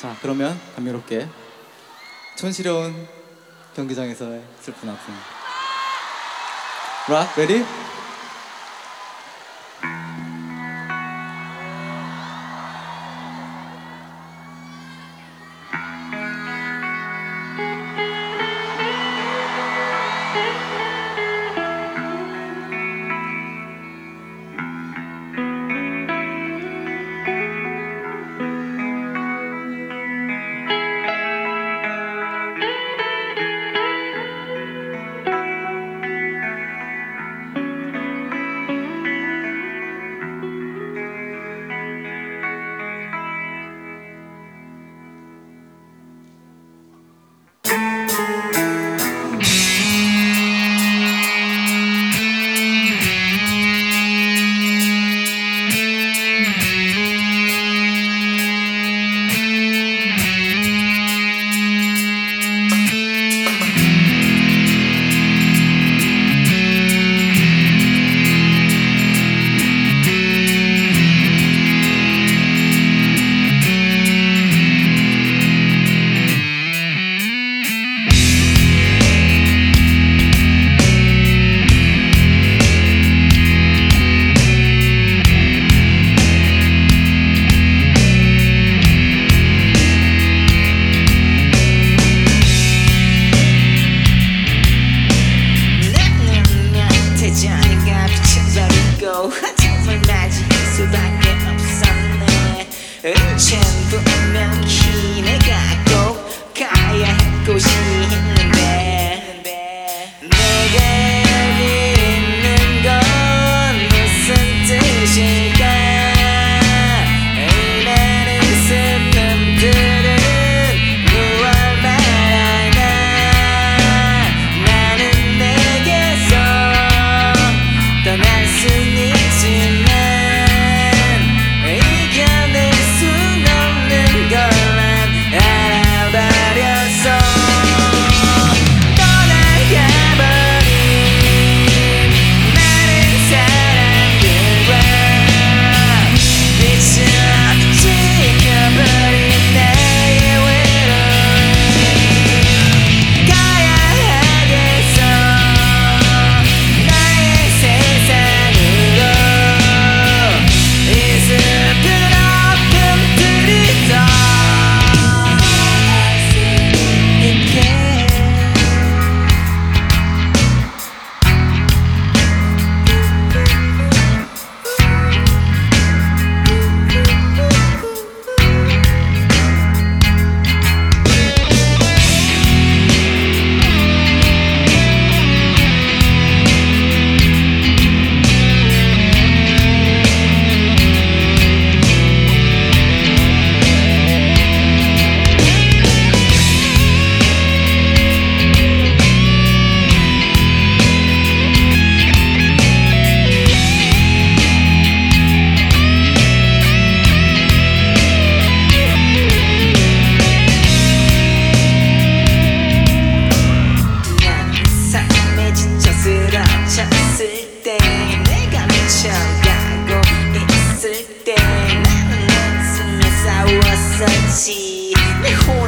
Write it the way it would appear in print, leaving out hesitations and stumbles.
자, 그러면 감미롭게 촌스러운 경기장에서의 슬픈 아픔. 락, 레디? 정말 맞을 수밖에 없었네. 전부 명히 내가 꼭 가야 할 곳이 있는데 내가 여기 있는 건 무슨 뜻일까? 이 많은 슬픔들은 무얼 말하나? 나는 내게서 떠날 순 있지만 이겨낼 순 없는 걸난 알아버렸어. 떠나가버린 많은 사람들과 빛이 지켜버린 나의 외로움. 가야 하겠어 나의 세상으로. 이 슬픈 아픔들이 떠날 수 있게. 쓰러졌을 때 내가 미쳐가고 있을 때 나는 내 숨에 싸웠었지. 내